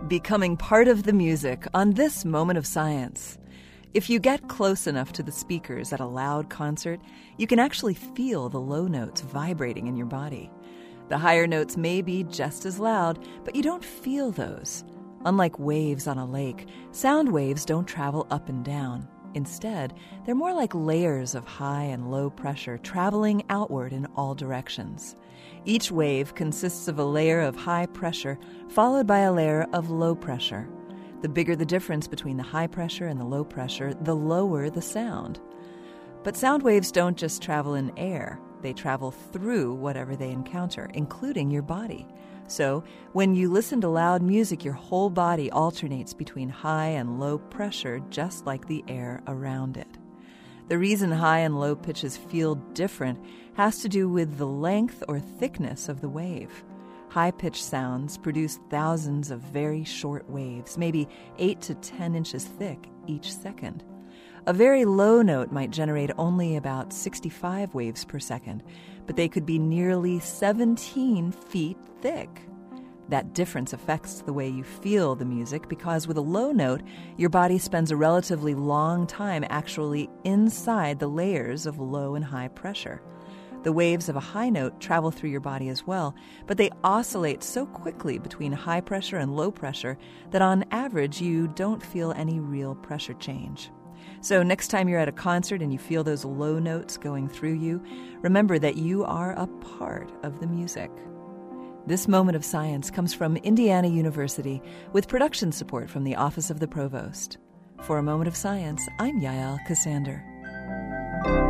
Becoming part of the music on this Moment of Science. If you get close enough to the speakers at a loud concert, you can actually feel the low notes vibrating in your body. The higher notes may be just as loud, but you don't feel those. Unlike waves on a lake, sound waves don't travel up and down. Instead, they're more like layers of high and low pressure traveling outward in all directions. Each wave consists of a layer of high pressure followed by a layer of low pressure. The bigger the difference between the high pressure and the low pressure, the lower the sound. But sound waves don't just travel in air. They travel through whatever they encounter, including your body. So, when you listen to loud music, your whole body alternates between high and low pressure, just like the air around it. The reason high and low pitches feel different has to do with the length or thickness of the wave. High-pitched sounds produce thousands of very short waves, maybe 8 to 10 inches thick each second. A very low note might generate only about 65 waves per second, but they could be nearly 17 feet thick. That difference affects the way you feel the music because with a low note, your body spends a relatively long time actually inside the layers of low and high pressure. The waves of a high note travel through your body as well, but they oscillate so quickly between high pressure and low pressure that on average you don't feel any real pressure change. So next time you're at a concert and you feel those low notes going through you, remember that you are a part of the music. This Moment of Science comes from Indiana University with production support from the Office of the Provost. For A Moment of Science, I'm Yael Ksander.